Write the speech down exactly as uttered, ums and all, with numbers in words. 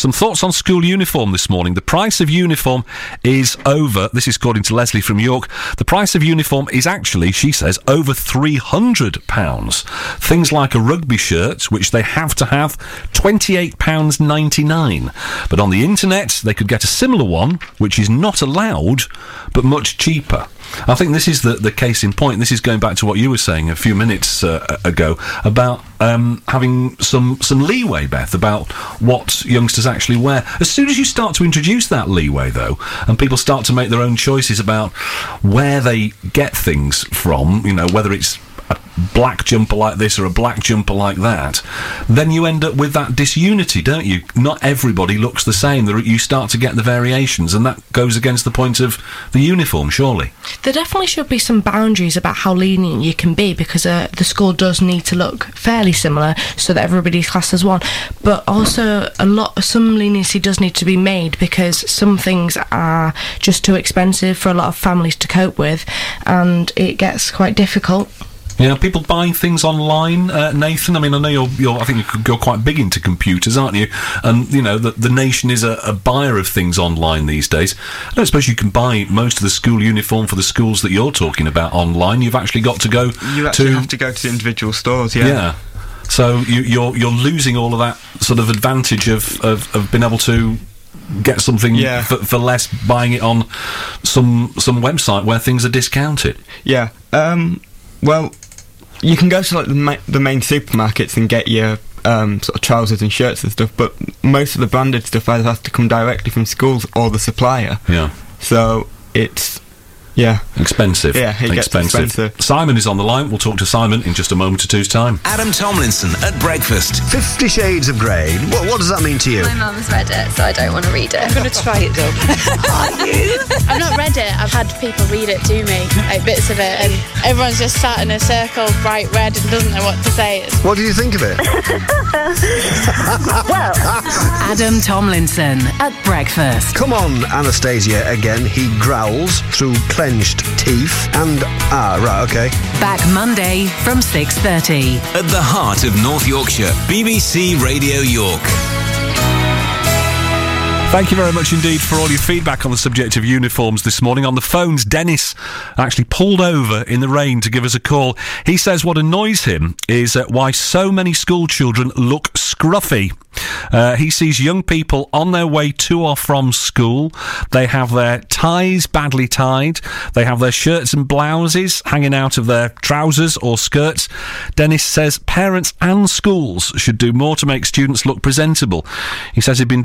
Some thoughts on school uniform this morning. The price of uniform is over, this is according to Leslie from York, the price of uniform is actually, she says, over three hundred pounds. Things like a rugby shirt, which they have to have, twenty-eight pounds ninety-nine. But on the internet, they could get a similar one, which is not allowed, but much cheaper. I think this is the, the case in point. This is going back to what you were saying a few minutes uh, ago about um, having some, some leeway, Beth, about what youngsters actually wear. As soon as you start to introduce that leeway, though, and people start to make their own choices about where they get things from, you know, whether it's a black jumper like this or a black jumper like that, then you end up with that disunity, don't you? Not everybody looks the same. There, you start to get the variations, and that goes against the point of the uniform, surely. There definitely should be some boundaries about how lenient you can be, because uh, the school does need to look fairly similar so that everybody's classed as one. But also, a lot, some leniency does need to be made, because some things are just too expensive for a lot of families to cope with, and it gets quite difficult. Yeah, people buying things online, uh, Nathan. I mean, I know you're, you're. I think you're quite big into computers, aren't you? And you know, the, the nation is a, a buyer of things online these days. I don't suppose you can buy most of the school uniform for the schools that you're talking about online. You've actually got to go. You actually to, have to go to the individual stores. Yeah. Yeah. So you, you're you're losing all of that sort of advantage of of, of being able to get something yeah. for, for less, buying it on some some website where things are discounted. Yeah. Um. Well. You can go to like the, ma- the main supermarkets and get your um, sort of trousers and shirts and stuff, but most of the branded stuff either has to come directly from schools or the supplier. Yeah. So it's yeah expensive. Yeah, it gets expensive. expensive. Simon is on the line. We'll talk to Simon in just a moment or two's time. Adam Tomlinson at breakfast. Fifty Shades of Grey. What, what does that mean to you? My mum's read it, so I don't want to read it. I'm going to try it though. Are you? I've not read it. I've had people read it to me, like bits of it, and everyone's just sat in a circle, bright red, and doesn't know what to say. It's What do you think of it? Well, Adam Tomlinson at breakfast. Come on, Anastasia again. He growls through clenched teeth and... Ah, right, OK. Back Monday from six thirty. At the heart of North Yorkshire, B B C Radio York. Thank you very much indeed for all your feedback on the subject of uniforms this morning. On the phones, Dennis actually pulled over in the rain to give us a call. He says what annoys him is uh, why so many school children look scruffy. Uh, he sees young people on their way to or from school. They have their ties badly tied. They have their shirts and blouses hanging out of their trousers or skirts. Dennis says parents and schools should do more to make students look presentable. He says he'd been